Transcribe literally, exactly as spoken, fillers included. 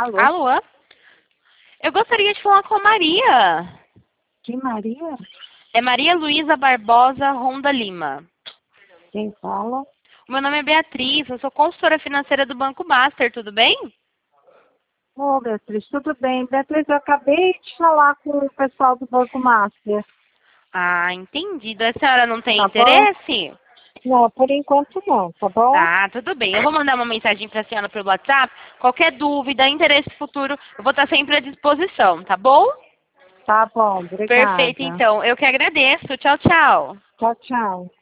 Alô? Alô? Eu gostaria de falar com a Maria. Que Maria? É Maria Luísa Barbosa Ronda Lima. Quem fala? O meu nome é Beatriz, eu sou consultora financeira do Banco Master, tudo bem? Ô, Beatriz, tudo bem? Beatriz, eu acabei de falar com o pessoal do Banco Master. Ah, entendido. A senhora não tem Tá bom? interesse? Não, por enquanto não, tá bom? Ah, tudo bem. Eu vou mandar uma mensagem para a senhora pelo WhatsApp. Qualquer dúvida, interesse futuro, eu vou estar sempre à disposição, tá bom? Tá bom, Perfeito, obrigada. então. Eu que agradeço. Tchau, tchau. Tchau, tchau.